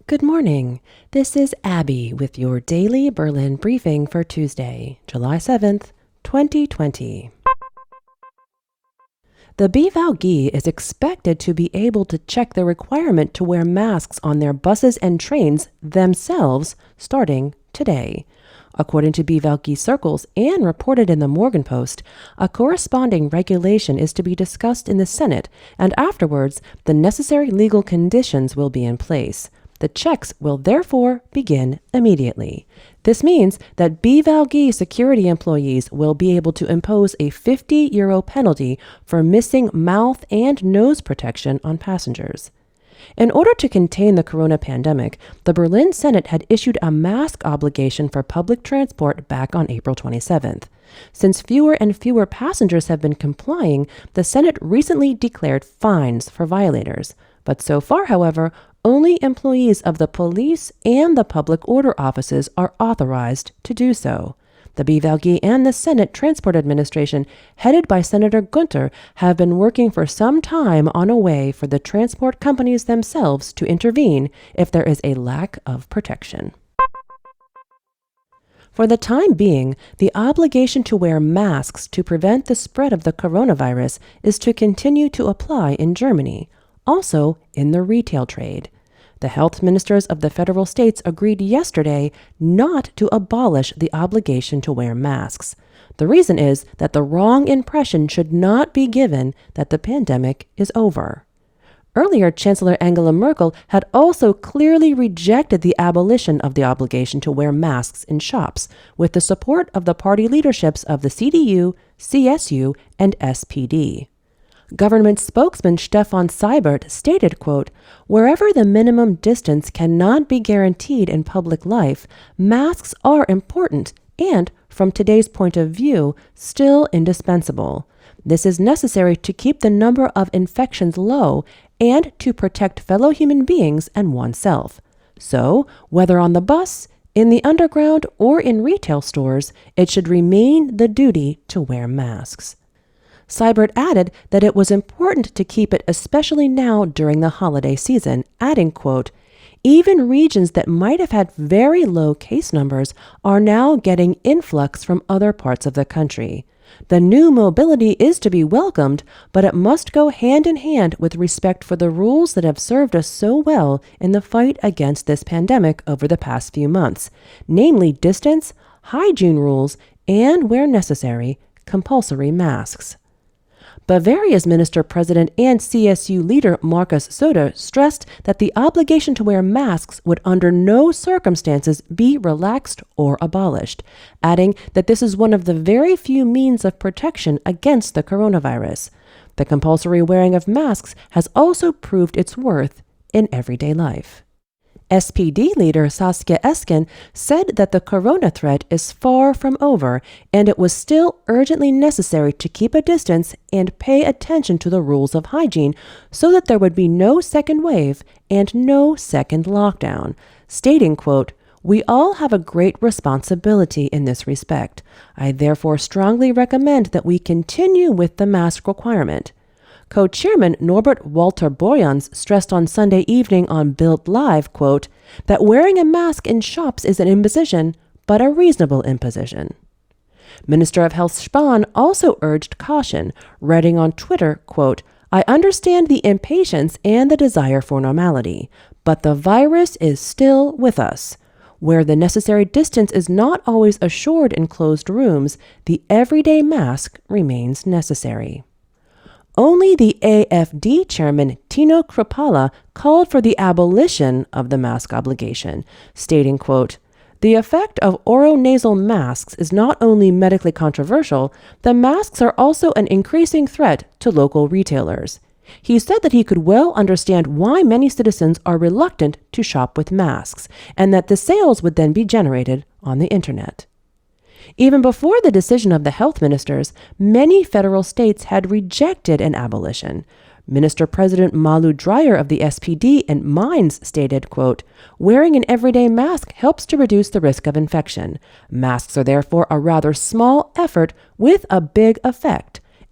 Good morning. This is Abby with your daily Berlin briefing for Tuesday, July 7th, 2020. The BVG is expected to be able to check the requirement to wear masks on their buses and trains themselves starting today. According to BVG circles and reported in the Morgenpost, a corresponding regulation is to be discussed in the Senate, and afterwards, the necessary legal conditions will be in place. The checks will therefore begin immediately. This means that BVG security employees will be able to impose a €50 penalty for missing mouth and nose protection on passengers. In order to contain the corona pandemic, the Berlin Senate had issued a mask obligation for public transport back on April 27th. Since fewer and fewer passengers have been complying, the Senate recently declared fines for violators. But so far, however, only employees of the police and the public order offices are authorized to do so. The BVG and the Senate Transport Administration, headed by Senator Günther, have been working for some time on a way for the transport companies themselves to intervene if there is a lack of protection. For the time being, the obligation to wear masks to prevent the spread of the coronavirus is to continue to apply in Germany, also in the retail trade. The health ministers of the federal states agreed yesterday not to abolish the obligation to wear masks. The reason is that the wrong impression should not be given that the pandemic is over. Earlier, Chancellor Angela Merkel had also clearly rejected the abolition of the obligation to wear masks in shops, with the support of the party leaderships of the CDU, CSU, and SPD. Government spokesman Stefan Seibert stated, quote, "Wherever the minimum distance cannot be guaranteed in public life, masks are important and, from today's point of view, still indispensable. This is necessary to keep the number of infections low and to protect fellow human beings and oneself. So, whether on the bus, in the underground, or in retail stores, it should remain the duty to wear masks." Seibert added that it was important to keep it especially now during the holiday season, adding, quote, "Even regions that might have had very low case numbers are now getting influx from other parts of the country. The new mobility is to be welcomed, but it must go hand in hand with respect for the rules that have served us so well in the fight against this pandemic over the past few months, namely distance, hygiene rules, and, where necessary, compulsory masks." Bavaria's minister-president and CSU leader Markus Söder stressed that the obligation to wear masks would under no circumstances be relaxed or abolished, adding that this is one of the very few means of protection against the coronavirus. The compulsory wearing of masks has also proved its worth in everyday life. SPD leader Saskia Esken said that the corona threat is far from over and it was still urgently necessary to keep a distance and pay attention to the rules of hygiene so that there would be no second wave and no second lockdown, stating, quote, "We all have a great responsibility in this respect. I therefore strongly recommend that we continue with the mask requirement." Co-chairman Norbert Walter Borjans stressed on Sunday evening on Bild Live, quote, that wearing a mask in shops is an imposition, but a reasonable imposition. Minister of Health Spahn also urged caution, writing on Twitter, quote, "I understand the impatience and the desire for normality, but the virus is still with us. Where the necessary distance is not always assured in closed rooms, the everyday mask remains necessary." Only the AfD chairman Tino Kruppala called for the abolition of the mask obligation, stating, quote, "The effect of oronasal masks is not only medically controversial, the masks are also an increasing threat to local retailers." He said that he could well understand why many citizens are reluctant to shop with masks, and that the sales would then be generated on the internet. Even before the decision of the health ministers, many federal states had rejected an abolition. Minister-President Malu Dreyer of the SPD in Mainz stated, quote, "Wearing an everyday mask helps to reduce the risk of infection. Masks are therefore a rather small effort with a big effect,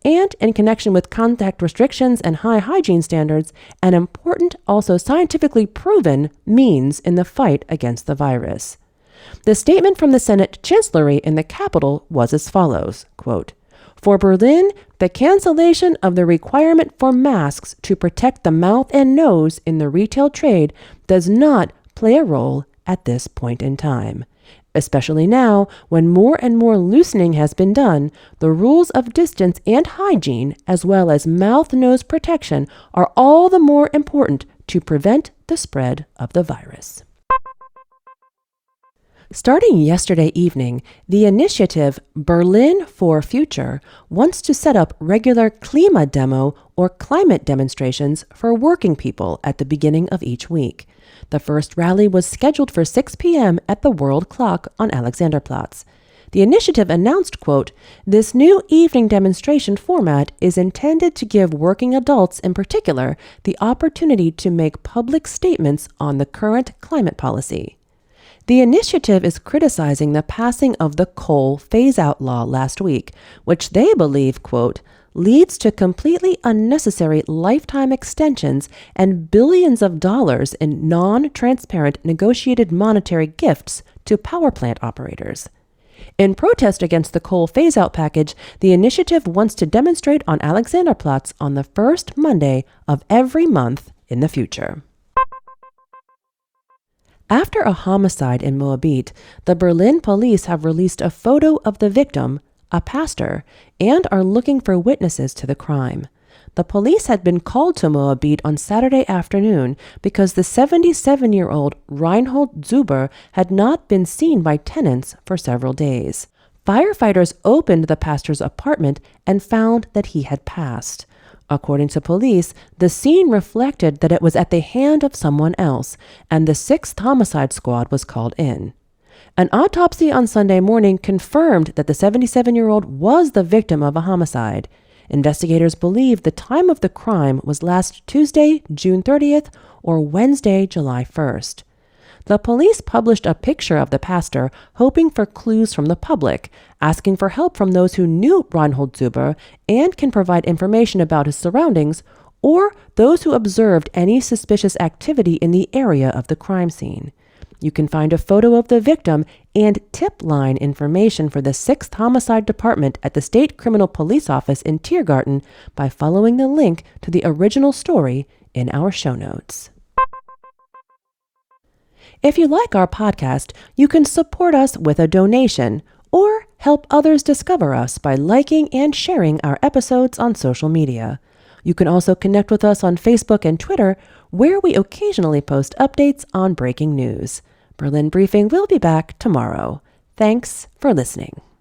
and in connection with contact restrictions and high hygiene standards, an important, also scientifically proven, means in the fight against the virus. The statement from the Senate Chancellery in the Capitol was as follows, quote, "For Berlin, the cancellation of the requirement for masks to protect the mouth and nose in the retail trade does not play a role at this point in time. Especially now, when more and more loosening has been done, the rules of distance and hygiene, as well as mouth-nose protection, are all the more important to prevent the spread of the virus." Starting yesterday evening, the initiative Berlin for Future wants to set up regular Klimademo or climate demonstrations for working people at the beginning of each week. The first rally was scheduled for 6 p.m. at the World Clock on Alexanderplatz. The initiative announced, quote, "This new evening demonstration format is intended to give working adults in particular the opportunity to make public statements on the current climate policy." The initiative is criticizing the passing of the coal phase-out law last week, which they believe, quote, "leads to completely unnecessary lifetime extensions and billions of dollars in non-transparent negotiated monetary gifts to power plant operators." In protest against the coal phase-out package, the initiative wants to demonstrate on Alexanderplatz on the first Monday of every month in the future. After a homicide in Moabit, the Berlin police have released a photo of the victim, a pastor, and are looking for witnesses to the crime. The police had been called to Moabit on Saturday afternoon because the 77-year-old Reinhold Zuber had not been seen by tenants for several days. Firefighters opened the pastor's apartment and found that he had passed. According to police, the scene reflected that it was at the hand of someone else, and the 6th homicide squad was called in. An autopsy on Sunday morning confirmed that the 77-year-old was the victim of a homicide. Investigators believe the time of the crime was last Tuesday, June 30th, or Wednesday, July 1st. The police published a picture of the pastor, hoping for clues from the public, asking for help from those who knew Reinhold Zuber and can provide information about his surroundings, or those who observed any suspicious activity in the area of the crime scene. You can find a photo of the victim and tip line information for the 6th Homicide Department at the State Criminal Police Office in Tiergarten by following the link to the original story in our show notes. If you like our podcast, you can support us with a donation or help others discover us by liking and sharing our episodes on social media. You can also connect with us on Facebook and Twitter, where we occasionally post updates on breaking news. Berlin Briefing will be back tomorrow. Thanks for listening.